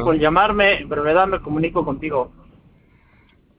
por Chao. llamarme. En brevedad me comunico contigo.